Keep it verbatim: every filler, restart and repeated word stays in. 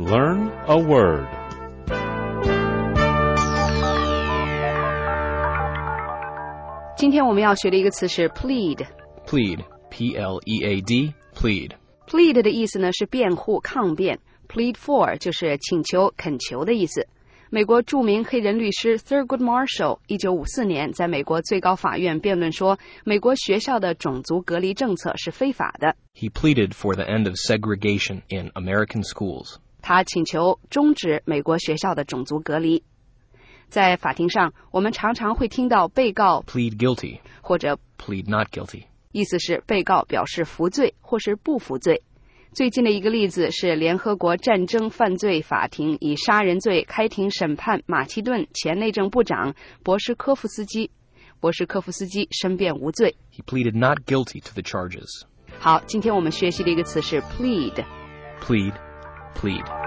Learn a word. Plead. 今天我们要学的一个词是 plead. Plead, P L E A D, plead. Plead 的意思呢是辩护、抗辩。Plead for 就是请求、恳求的意思。美国著名黑人律师 Thurgood Marshall 一九五四年在美国最高法院辩论说，美国学校的种族隔离政策是非法的。 He pleaded for the end of segregation in American schools. 他请求终止美国学校的种族隔离。在法庭上，我们常常会听到被告 plead guilty 或者 plead not guilty. 意思是被告表示服罪或是不服罪。最近的一个例子是联合国战争犯罪法庭以杀人罪开庭审判马其顿前内政部长博什科夫斯基。博什科夫斯基申辩无罪。 He pleaded not guilty to the charges. 好，今天我们学习的一个词是 plead. Plead, plead.